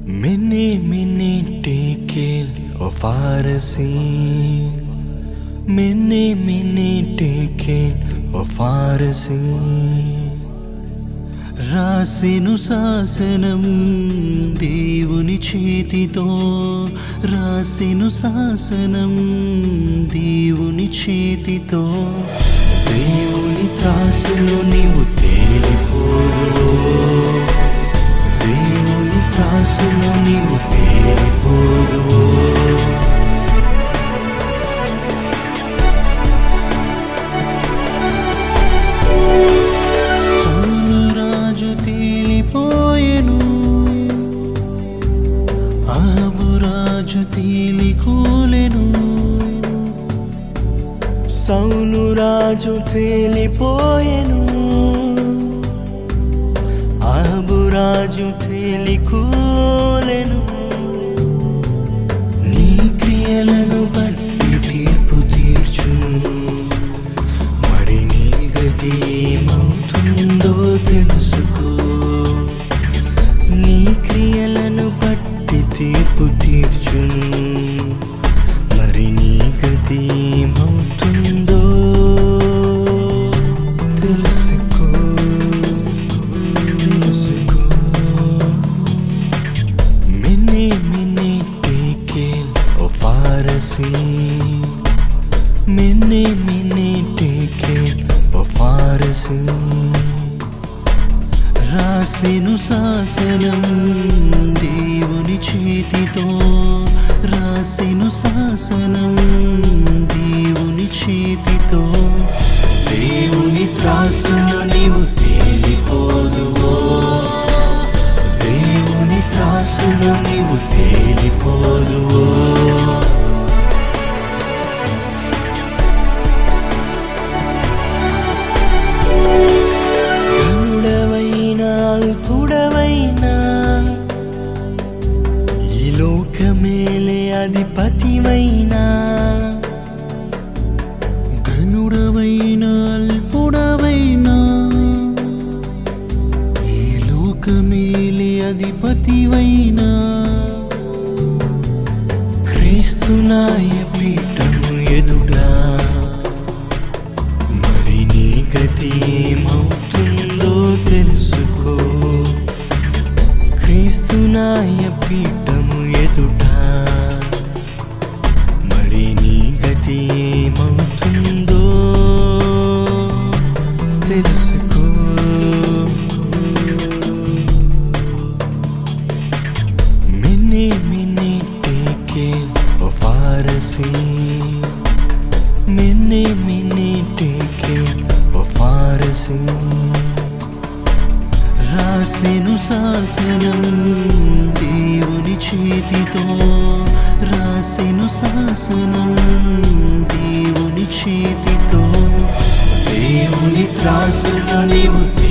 Many tekel of Pharisee. Many tekel of Pharisee. రాసెను శాసనం దేవుని చేతితో, రాసెను శాసనం దేవుని చేతితో. దేవుని త్రాసులో నీవు తేలిపోదువో, దేవుని త్రాసులో నీవు తేలిపోదువో. తేలిపోయెను, అహాబు రాజు తేలికూలెను. సౌలు రాజు తేలిపోయెను, అహాబు రాజు తేలికూలెను. నీ క్రియలను బట్టి తీర్పు తీర్చును, మరి నీ గతి ఏమవుతుందో తెలుసుకో. నీ క్రియలను బట్టి తీర్పు తీర్చును, మరి నీ గతి ఏమవుతుందో తెలుసుకో. Many tekel of Pharisee. Many tekel of Pharisee. రాసెను శాసనం దేవుని చేతితో, రాసెను శాసనం దేవుని చేతితో. దేవుని త్రాసులో నీవు తేలిపోదువో, దేవుని త్రాసులో నీవు తేలిపోదువో. అల్పుడవైనా ఈ లోకమేలే అధిపతివైనా, ఘనుడవైనా అల్పుడవైనా ఈ లోకమేలే అధిపతివైనా. క్రీస్తు న్యాయపీఠము ఎదుట మరి నీ గతి ఏమవుతుందో తెలుసుకో. క్రీస్తు న్యాయపీఠము ఎదుట మరి నీ గతి ఏమవుతుందో తెలుసుకో. Many tekel of Pharisee. Many tekel of Pharisee. రాసెను శాసనం దేవుని చేతితో, రాసెను శాసనం దేవుని చేతితో. దేవుని త్రాసులో నీవు